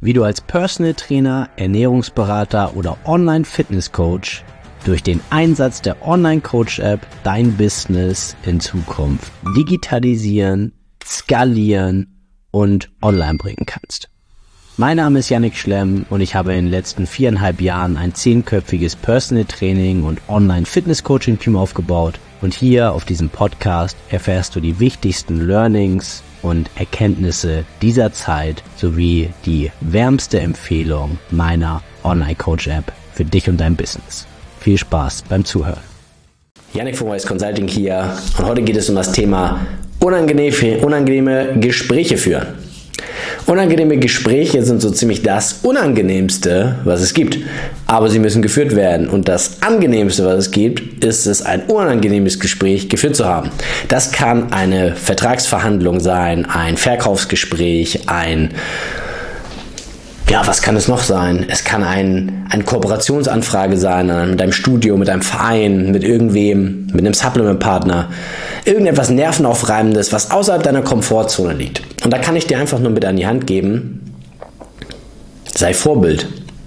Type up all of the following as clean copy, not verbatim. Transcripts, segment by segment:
wie du als Personal Trainer, Ernährungsberater oder Online-Fitness-Coach durch den Einsatz der Online-Coach-App dein Business in Zukunft digitalisieren, skalieren und online bringen kannst. Mein Name ist Yannick Schlemm und ich habe in den letzten 4,5 Jahren ein 10-köpfiges Personal Training und Online-Fitness-Coaching-Team aufgebaut. Und hier auf diesem Podcast erfährst du die wichtigsten Learnings und Erkenntnisse dieser Zeit sowie die wärmste Empfehlung meiner Online-Coach-App für dich und dein Business. Viel Spaß beim Zuhören. Yannick von Wise Consulting hier und heute geht es um das Thema unangenehme Gespräche führen. Unangenehme Gespräche sind so ziemlich das Unangenehmste, was es gibt, aber sie müssen geführt werden und das Angenehmste, was es gibt, ist es, ein unangenehmes Gespräch geführt zu haben. Das kann eine Vertragsverhandlung sein, ein Verkaufsgespräch, was kann es noch sein? Es kann eine Kooperationsanfrage sein mit deinem Studio, mit deinem Verein, mit irgendwem, mit einem Supplement-Partner. Irgendetwas Nervenaufreibendes, was außerhalb deiner Komfortzone liegt. Und da kann ich dir einfach nur mit an die Hand geben, sei Vorbild.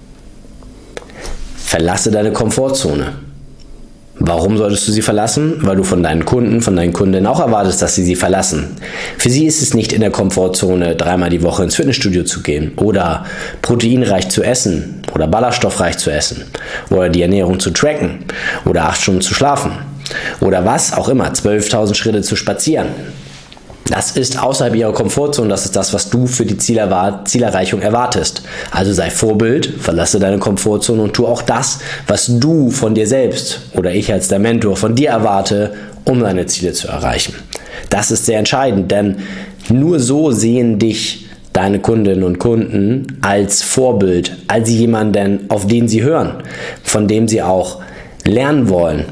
Verlasse deine Komfortzone. Warum solltest du sie verlassen? Weil du von deinen Kunden, von deinen Kundinnen auch erwartest, dass sie verlassen. Für sie ist es nicht in der Komfortzone, 3-mal die Woche ins Fitnessstudio zu gehen oder proteinreich zu essen oder ballaststoffreich zu essen oder die Ernährung zu tracken oder 8 Stunden zu schlafen oder was auch immer, 12.000 Schritte zu spazieren. Das ist außerhalb ihrer Komfortzone, das ist das, was du für die Zielerreichung erwartest. Also sei Vorbild, verlasse deine Komfortzone und tu auch das, was du von dir selbst oder ich als der Mentor von dir erwarte, um deine Ziele zu erreichen. Das ist sehr entscheidend, denn nur so sehen dich deine Kundinnen und Kunden als Vorbild, als jemanden, auf den sie hören, von dem sie auch lernen wollen,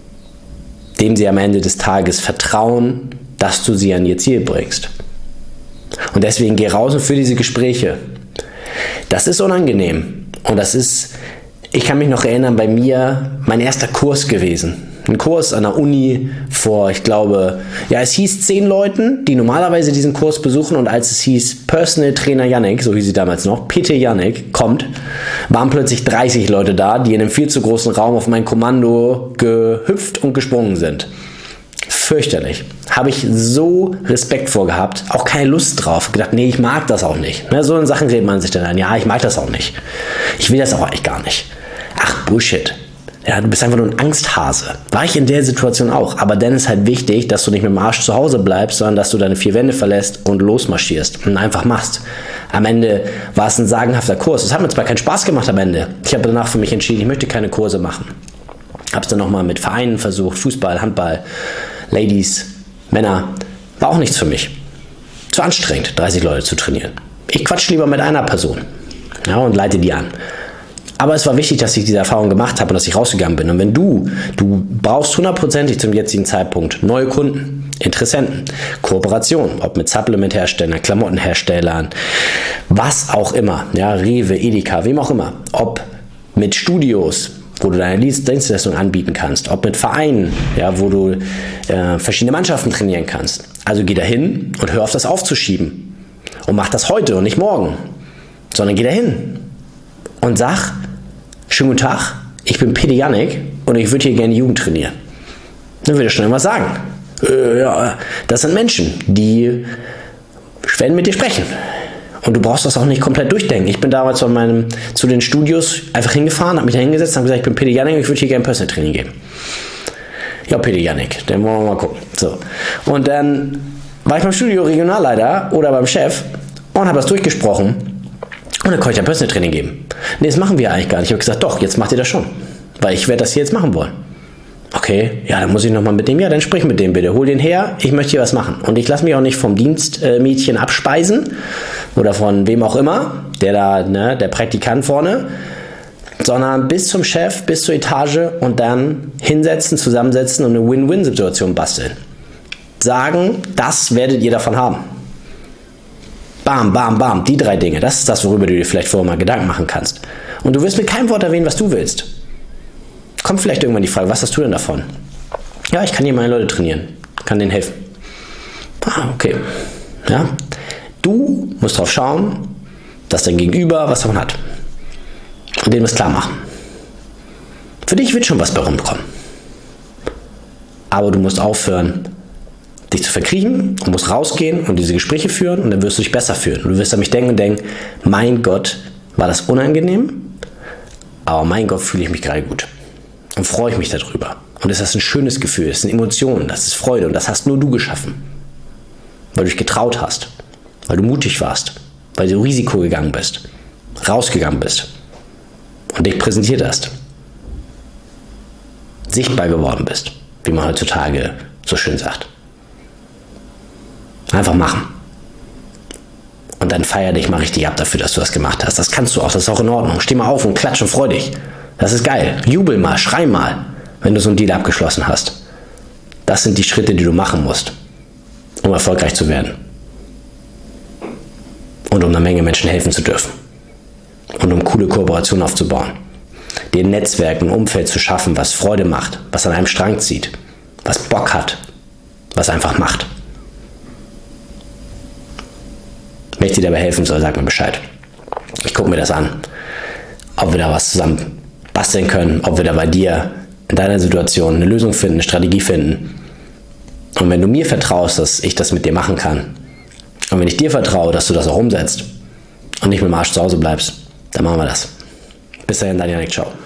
dem sie am Ende des Tages vertrauen, dass du sie an ihr Ziel bringst. Und deswegen geh raus und führe diese Gespräche. Das ist unangenehm. Und ich kann mich noch erinnern, bei mir mein erster Kurs gewesen. Ein Kurs an der Uni vor, es hieß 10 Leuten, die normalerweise diesen Kurs besuchen, und als es hieß Personal Trainer Yannick, so hieß sie damals noch, PT Yannick, kommt, waren plötzlich 30 Leute da, die in einem viel zu großen Raum auf mein Kommando gehüpft und gesprungen sind. Fürchterlich. Habe ich so Respekt vor gehabt, auch keine Lust drauf. Gedacht, nee, ich mag das auch nicht. So in Sachen redet man sich dann an. Ja, ich mag das auch nicht. Ich will das auch eigentlich gar nicht. Ach, Bullshit. Ja, du bist einfach nur ein Angsthase. War ich in der Situation auch. Aber dann ist halt wichtig, dass du nicht mit dem Arsch zu Hause bleibst, sondern dass du deine 4 Wände verlässt und losmarschierst und einfach machst. Am Ende war es ein sagenhafter Kurs. Es hat mir zwar keinen Spaß gemacht am Ende. Ich habe danach für mich entschieden, ich möchte keine Kurse machen. Habe es dann nochmal mit Vereinen versucht, Fußball, Handball, Ladies, Männer, war auch nichts für mich. Zu anstrengend, 30 Leute zu trainieren. Ich quatsche lieber mit einer Person, und leite die an. Aber es war wichtig, dass ich diese Erfahrung gemacht habe und dass ich rausgegangen bin. Und wenn du brauchst 100%ig zum jetzigen Zeitpunkt neue Kunden, Interessenten, Kooperation, ob mit Supplement-Herstellern, Klamottenherstellern, was auch immer, Rewe, Edeka, wem auch immer, ob mit Studios, wo du deine Dienstleistung anbieten kannst, ob mit Vereinen, wo du verschiedene Mannschaften trainieren kannst. Also geh da hin und hör auf, das aufzuschieben. Und mach das heute und nicht morgen, sondern geh da hin und sag, schönen guten Tag, ich bin PT Yannick und ich würde hier gerne Jugend trainieren. Dann würde ich schon irgendwas sagen. Das sind Menschen, die werden mit dir sprechen. Und du brauchst das auch nicht komplett durchdenken. Ich bin damals zu den Studios einfach hingefahren, habe mich da hingesetzt, habe gesagt, ich bin PT Yannick und ich würde hier gerne Personal Training geben. Ja, PT Yannick, dann wollen wir mal gucken. So. Und dann war ich beim Studio Regionalleiter oder beim Chef und habe das durchgesprochen. Und dann konnte ich ein Personal Training geben. Nee, das machen wir eigentlich gar nicht. Ich habe gesagt, doch, jetzt macht ihr das schon. Weil ich werde das hier jetzt machen wollen. Okay, dann muss ich nochmal mit dem, dann sprich mit dem bitte, hol den her, ich möchte hier was machen. Und ich lasse mich auch nicht vom Dienstmädchen abspeisen oder von wem auch immer, der Praktikant vorne, sondern bis zum Chef, bis zur Etage und dann hinsetzen, zusammensetzen und eine Win-Win-Situation basteln. Sagen, das werdet ihr davon haben. Bam, bam, bam, die 3 Dinge, das ist das, worüber du dir vielleicht vorher mal Gedanken machen kannst. Und du wirst mit keinem Wort erwähnen, was du willst. Kommt vielleicht irgendwann die Frage, was hast du denn davon? Ja, ich kann hier meine Leute trainieren, kann denen helfen. Okay. Du musst drauf schauen, dass dein Gegenüber was davon hat. Und dem das klar machen. Für dich wird schon was bei rumkommen. Aber du musst aufhören, dich zu verkriechen und musst rausgehen und diese Gespräche führen und dann wirst du dich besser fühlen. Und du wirst an mich denken und denken, mein Gott, war das unangenehm, aber mein Gott, fühle ich mich gerade gut. Und freue ich mich darüber. Und das ist ein schönes Gefühl, das sind Emotionen, das ist Freude und das hast nur du geschaffen. Weil du dich getraut hast, weil du mutig warst, weil du Risiko gegangen bist, rausgegangen bist und dich präsentiert hast. Sichtbar geworden bist, wie man heutzutage so schön sagt. Einfach machen. Und dann feier dich mal richtig ab dafür, dass du das gemacht hast. Das kannst du auch, das ist auch in Ordnung. Steh mal auf und klatsch und freu dich. Das ist geil. Jubel mal, schrei mal, wenn du so einen Deal abgeschlossen hast. Das sind die Schritte, die du machen musst, um erfolgreich zu werden. Und um einer Menge Menschen helfen zu dürfen. Und um coole Kooperationen aufzubauen. Dir ein Netzwerk, ein Umfeld zu schaffen, was Freude macht, was an einem Strang zieht, was Bock hat, was einfach macht. Wenn ich dir dabei helfen soll, sag mir Bescheid. Ich gucke mir das an, ob wir da was zusammen basteln können, ob wir da bei dir in deiner Situation eine Lösung finden, eine Strategie finden. Und wenn du mir vertraust, dass ich das mit dir machen kann, und wenn ich dir vertraue, dass du das auch umsetzt und nicht mit dem Arsch zu Hause bleibst, dann machen wir das. Bis dahin, dein Janik, ciao.